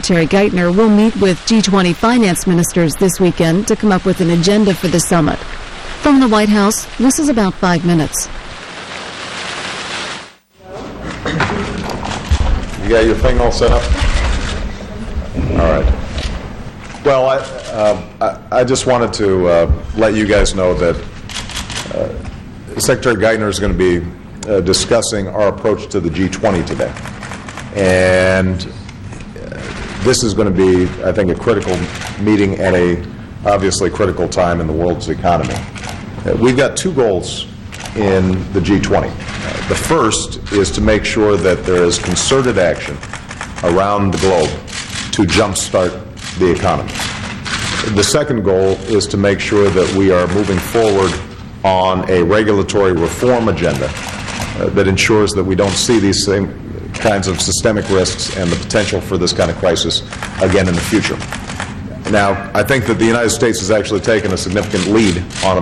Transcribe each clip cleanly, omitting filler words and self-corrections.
Secretary Geithner will meet with G20 finance ministers this weekend to come up with an agenda for the summit. From the White House, this is about 5 minutes. You got your thing all set up? All right. Well, I just wanted to let you guys know that Secretary Geithner is going to be discussing our approach to the G20 today. And this is going to be, I think, a critical meeting at a obviously critical time in the world's economy. We've got two goals in the G20. The first is to make sure that there is concerted action around the globe to jumpstart the economy. The second goal is to make sure that we are moving forward on a regulatory reform agenda that ensures that we don't see these same kinds of systemic risks and the potential for this kind of crisis again in the future. Now, I think that the United States has actually taken a significant lead on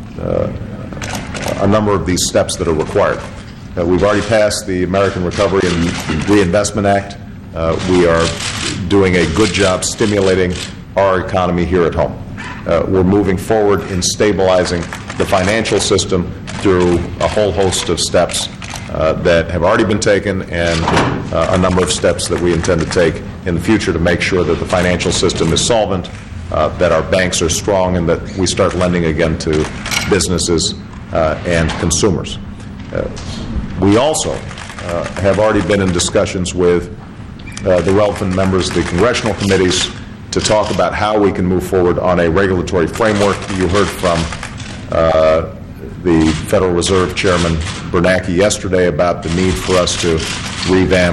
a number of these steps that are required. We've already passed the American Recovery and Reinvestment Act. We are doing a good job stimulating our economy here at home. We're moving forward in stabilizing the financial system through a whole host of steps that have already been taken and a number of steps that we intend to take in the future to make sure that the financial system is solvent, that our banks are strong, and that we start lending again to businesses and consumers. We also have already been in discussions with the relevant members of the congressional committees to talk about how we can move forward on a regulatory framework. You heard from the Federal Reserve Chairman Bernanke yesterday about the need for us to revamp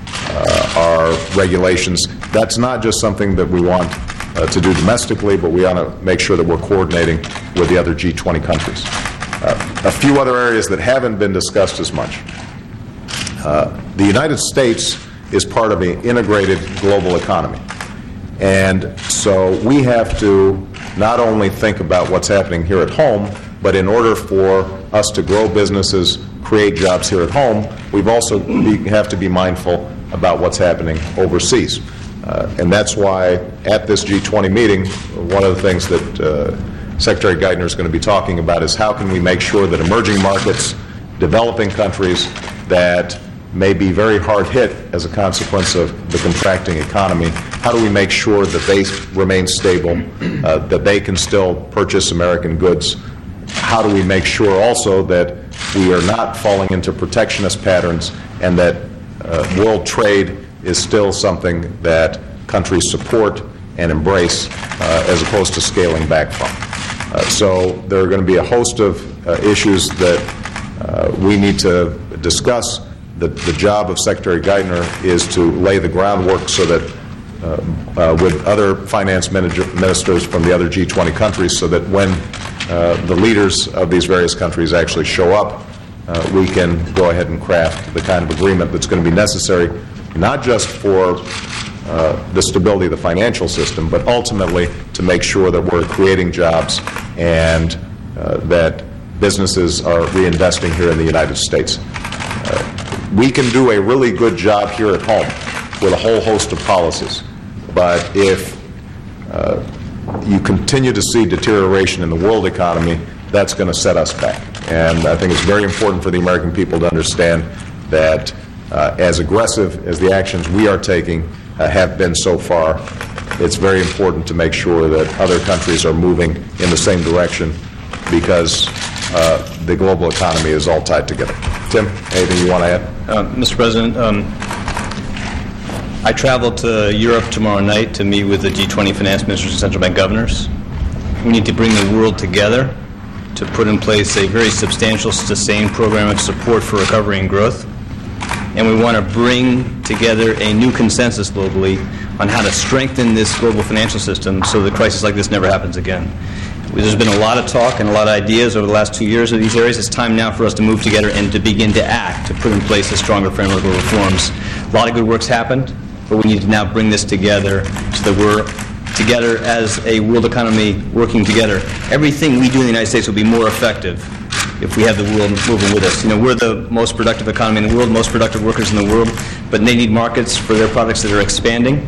our regulations. That's not just something that we want to do domestically, but we ought to make sure that we're coordinating with the other G20 countries. A few other areas that haven't been discussed as much. The United States is part of an integrated global economy. And so we have to not only think about what's happening here at home, but in order for us to grow businesses, create jobs here at home, we've also have to be mindful about what's happening overseas. And that's why at this G20 meeting, one of the things that Secretary Geithner is going to be talking about is how can we make sure that emerging markets, developing countries that may be very hard hit as a consequence of the contracting economy, how do we make sure that they remain stable, that they can still purchase American goods? How do we make sure also that we are not falling into protectionist patterns and that world trade is still something that countries support and embrace as opposed to scaling back from? So there are going to be a host of issues that we need to discuss. The job of Secretary Geithner is to lay the groundwork so that with other finance ministers from the other G20 countries, so that when the leaders of these various countries actually show up, we can go ahead and craft the kind of agreement that's going to be necessary, not just for the stability of the financial system, but ultimately to make sure that we're creating jobs and that businesses are reinvesting here in the United States. We can do a really good job here at home with a whole host of policies, but if you continue to see deterioration in the world economy, that's going to set us back. And I think it's very important for the American people to understand that as aggressive as the actions we are taking have been so far, it's very important to make sure that other countries are moving in the same direction, because the global economy is all tied together. Tim, anything you want to add? Mr. President, I travel to Europe tomorrow night to meet with the G20 finance ministers and central bank governors. We need to bring the world together to put in place a very substantial, sustained program of support for recovery and growth. And we want to bring together a new consensus globally on how to strengthen this global financial system so that a crisis like this never happens again. There's been a lot of talk and a lot of ideas over the last 2 years of these areas. It's time now for us to move together and to begin to act, to put in place a stronger framework of reforms. A lot of good work's happened, but we need to now bring this together so that we're together as a world economy working together. Everything we do in the United States will be more effective if we have the world moving with us. You know, we're the most productive economy in the world, most productive workers in the world, but they need markets for their products that are expanding.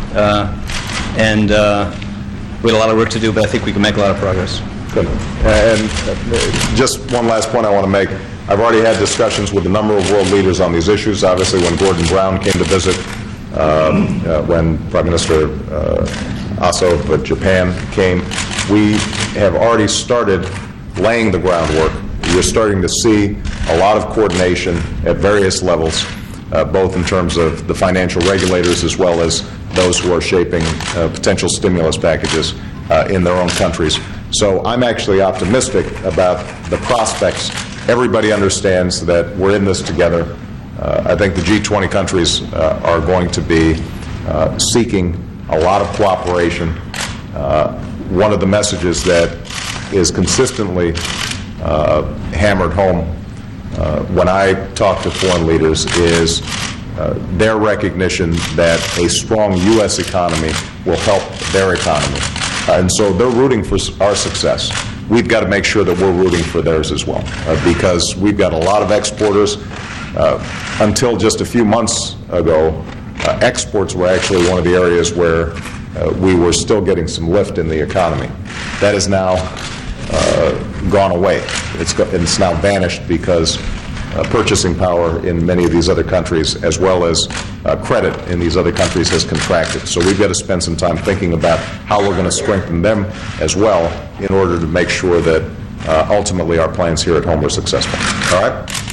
and we had a lot of work to do, but I think we can make a lot of progress. Good. And just one last point I want to make. I've already had discussions with a number of world leaders on these issues. Obviously, when Gordon Brown came to visit, when Prime Minister Aso of Japan came, we have already started laying the groundwork. You're starting to see a lot of coordination at various levels, both in terms of the financial regulators as well as those who are shaping potential stimulus packages in their own countries. So I'm actually optimistic about the prospects. Everybody understands that we're in this together. I think the G20 countries are going to be seeking a lot of cooperation. One of the messages that is consistently hammered home when I talk to foreign leaders is their recognition that a strong U.S. economy will help their economy. And so they're rooting for our success. We've got to make sure that we're rooting for theirs as well, because we've got a lot of exporters. Until just a few months ago, exports were actually one of the areas where we were still getting some lift in the economy. That has now gone away. It's now vanished because purchasing power in many of these other countries, as well as credit in these other countries, has contracted. So we've got to spend some time thinking about how we're going to strengthen them as well in order to make sure that ultimately our plans here at home are successful. All right?